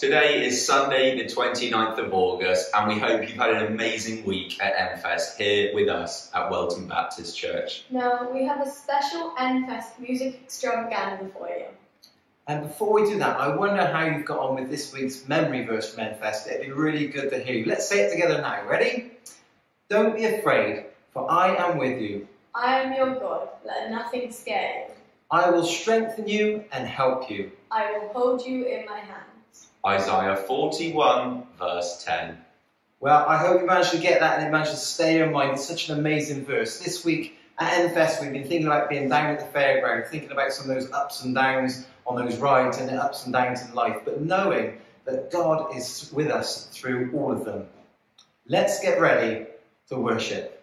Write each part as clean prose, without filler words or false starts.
Today is Sunday the 29th of August and we hope you've had an amazing week at NFest here with us at Welton Baptist Church. Now we have a special NFest music extravaganza for you. And before we do that, I wonder how you've got on with this week's memory verse from NFest. It'd be really good to hear you. Let's say it together now. Ready? Don't be afraid, for I am with you. I am your God, let nothing scare you. I will strengthen you and help you. I will hold you in my hands. Isaiah 41 verse 10. Well, I hope you managed to get that and it managed to stay in your mind. It's such an amazing verse. This week at NFest, we've been thinking about being down at the fairground, thinking about some of those ups and downs on those rides and the ups and downs in life, but knowing that God is with us through all of them. Let's get ready to worship.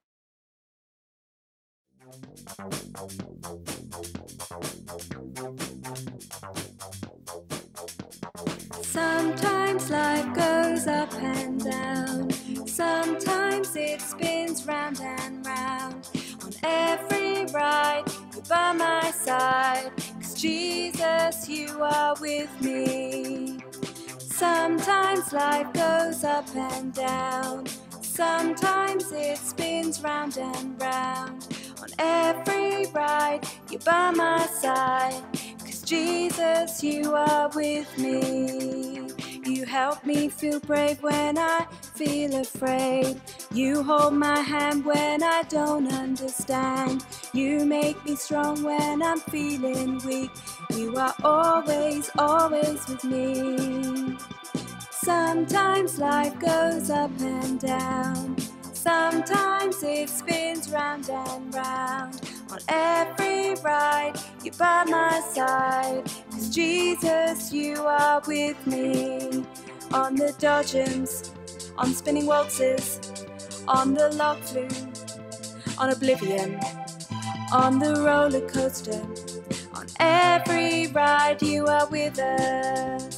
Sometimes life goes up and down, sometimes it spins round and round. On every ride, you're by my side, 'cause Jesus, you are with me. Sometimes life goes up and down, sometimes it spins round and round. On every ride, you're by my side, 'cause Jesus, you are with me. You help me feel brave when I feel afraid. You hold my hand when I don't understand. You make me strong when I'm feeling weak. You are always, always with me. Sometimes life goes up and down, sometimes it spins round and round. On every ride, you're by my side, 'cause Jesus, you are with me. On the dodgems, on spinning waltzes, on the log flume, on Oblivion, on the roller coaster. On every ride, you are with us.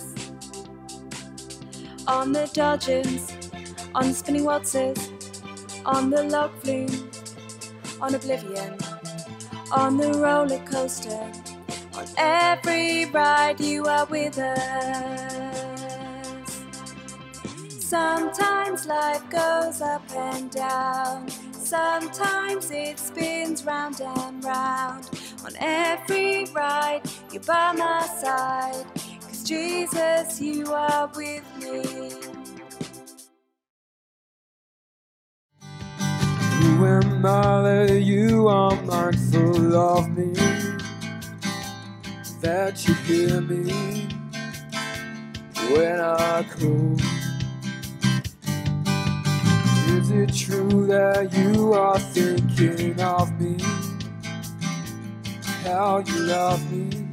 On the dodgems, on spinning waltzes, on the log flume, on Oblivion, on the roller coaster. On every ride, you are with us. Sometimes life goes up and down, sometimes it spins round and round. On every ride, you're by my side, 'cause Jesus, you are with me. Who am I that you are mindful of me, that you hear me when I call? Is it true that you are thinking of me, how you love me?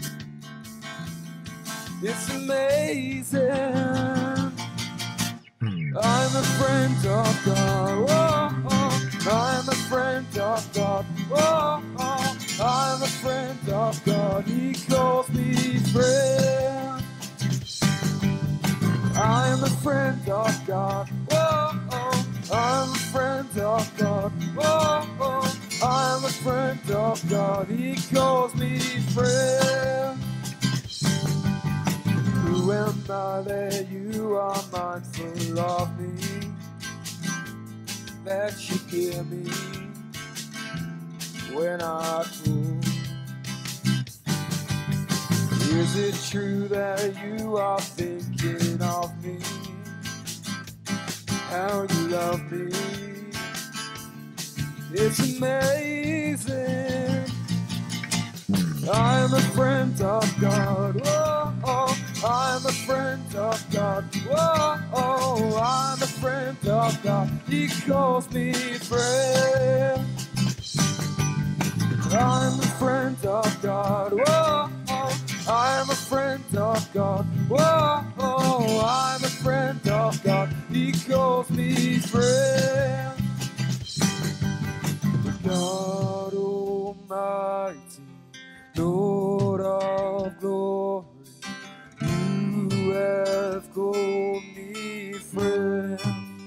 It's amazing. I'm a friend of God. Oh, oh. I'm a friend of God. Oh, oh. I'm a friend of God. He calls me friend. I'm a friend of God. Oh, oh. I'm a friend of God. Oh, oh. I'm a friend of God. He calls me friend. Who am I that you are mindful of me, that you hear me when I call? Is it true that you are thinking of me, how you love me? It's amazing. I'm a friend of God. Oh, oh. I'm a friend of God. Oh, oh. I'm a friend of God. He calls me friend. I'm a friend of God. Oh, oh. I'm a friend of God. Oh, oh. I'm a friend of God. He calls me friend. God Almighty, Lord of glory, you have called me friend.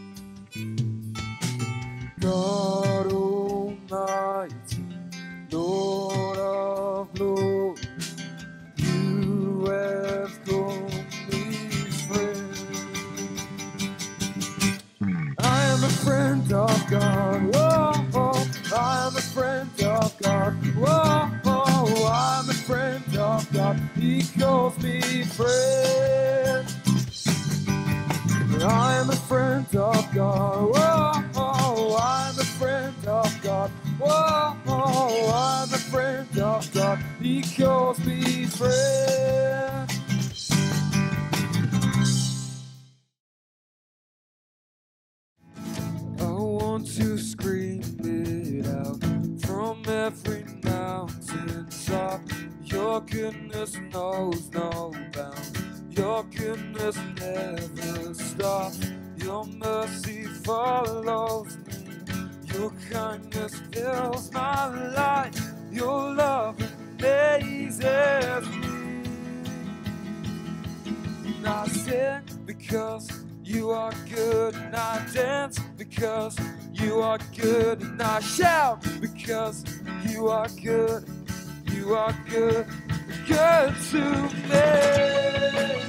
God Almighty, Lord of glory, you have called me friend. He calls me friend. I'm a friend of God. Whoa, I'm a friend of God. Whoa, I'm a friend of God. He calls me friend. I want to scream it out from every mountaintop. Your goodness knows no bounds. Your goodness never stops. Your mercy follows me. Your kindness fills my life. Your love amazes me. And I sing because you are good, and I dance because you are good, and I shout because you are good. You are good, good to me.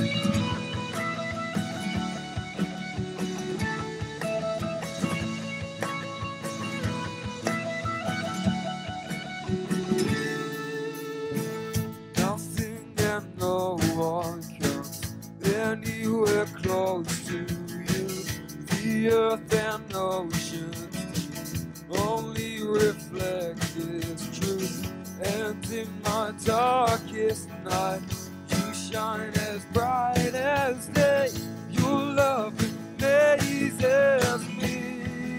Nothing and no one comes anywhere close to you. The earth and oceans only reflect His truth. And in my darkest night, you shine as bright as day. Your love amazes me.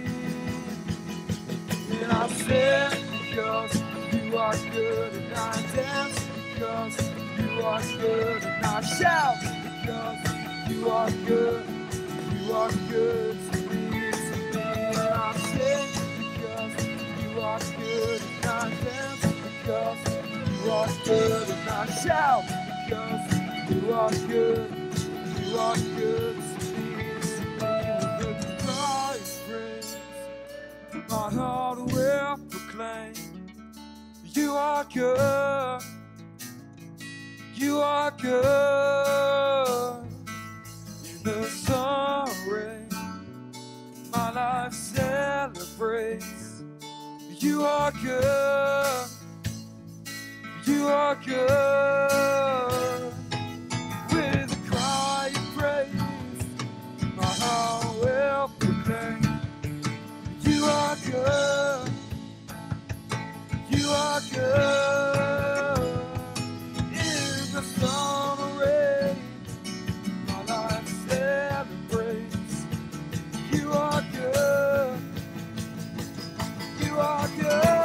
And I sing because you are good, and I dance because you are good, and I shout because you are good. You are good to me, to me. And I sing because you are good, and I dance because you are good, and I shout because you are good. You are good to me, with the cry praise. My heart will proclaim you are good. You are good. In the sun rain, my life celebrates. You are good. You are good. With a cry of praise, my heart will proclaim. You are good. You are good. In the sun or rain, my life celebrates. You are good. You are good.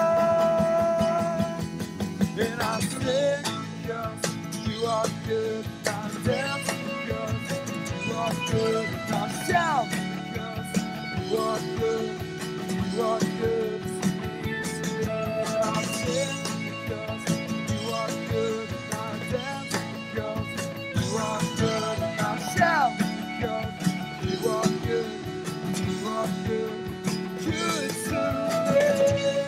And I sing because you are good. I dance because you are good. And I shout because you are good. You are good to me, to me. And I sing because you are good. And I dance because you are good. And I shout because you are good. You are good. Good to me.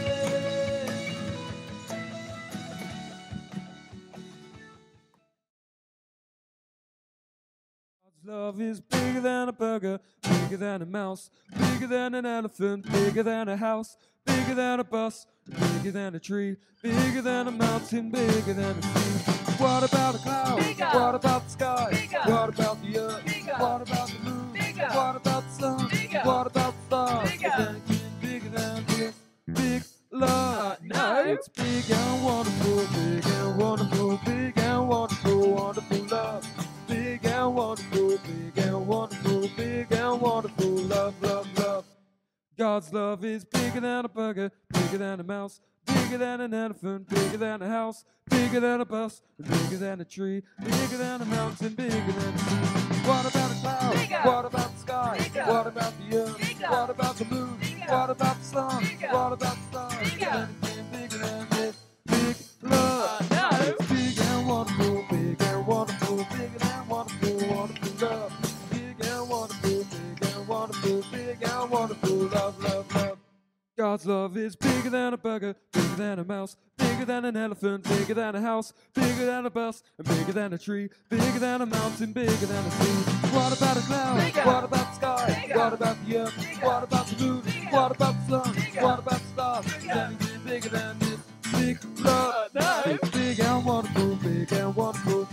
God's love is bigger than a burger, bigger than a mouse, bigger than an elephant, bigger than a house, bigger than a bus, bigger than a tree, bigger than a mountain, bigger than a sea. What about a cloud? Bigger. What about the sky? Bigger. What about the earth? Bigger. What about the moon? Bigger. What about the sun? Bigger. What about the stars? Bigger. Is anything bigger than this? Big love. No. It's big and wonderful, big and wonderful, big and wonderful, wonderful love. Big and wonderful, big and wonderful, big and wonderful love, love, love. God's love is bigger than a burger, bigger than a mouse, bigger than an elephant, bigger than a house, bigger than a bus, bigger than a tree, bigger than a mountain, bigger than a sea. What about a cloud? Bigger. What about the sky? Bigger. What about the earth? Bigger. What about the moon? Bigger. What about the sun? Bigger. What about the stars? Bigger. Anything bigger than this? Big love. No. It's big and wonderful, big and wonderful, bigger than wonderful, wonderful love. Big and wonderful, big and wonderful, big and wonderful love, love, love. God's love is bigger than a burger, bigger than a mouse, bigger than an elephant, bigger than a house, bigger than a bus, and bigger than a tree, bigger than a mountain, bigger than a sea. What about a cloud? Bigger. What about the sky? Bigger. What about the earth? Bigger. What about the moon? Bigger. What about the sun? Bigger. What about the stars? Is Bigger. anything bigger than this? Big love. No. It's big and wonderful, big and wonderful.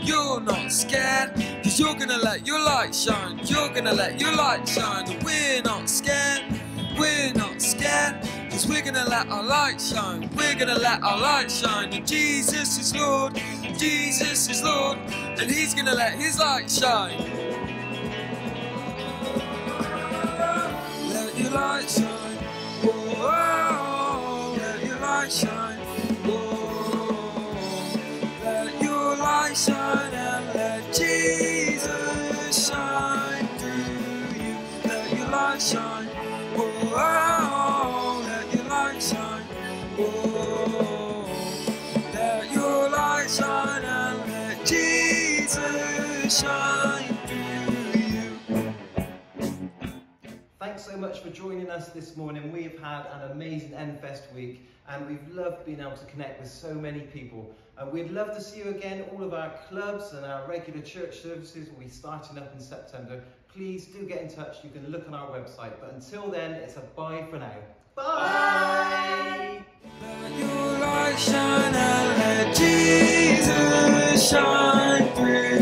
you're not scared, cause you're gonna let your light shine. You're gonna let your light shine. And we're not scared, we're not scared, cause we're gonna let our light shine. We're gonna let our light shine. And Jesus is Lord, Jesus is Lord, and he's gonna let his light shine. Let your light shine, oh, let your light shine, oh, let your light shine and let Jesus shine through you. Let your light shine, oh, let your light shine, oh, let your light shine and let Jesus shine through you. Thanks so much for joining us this morning. We've had an amazing Enfest week and we've loved being able to connect with so many people. We'd love to see you again. All of our clubs and our regular church services will be starting up in September. Please do get in touch. You can look on our website. But until then, it's a bye for now. Bye! Let your light shine and let Jesus shine through.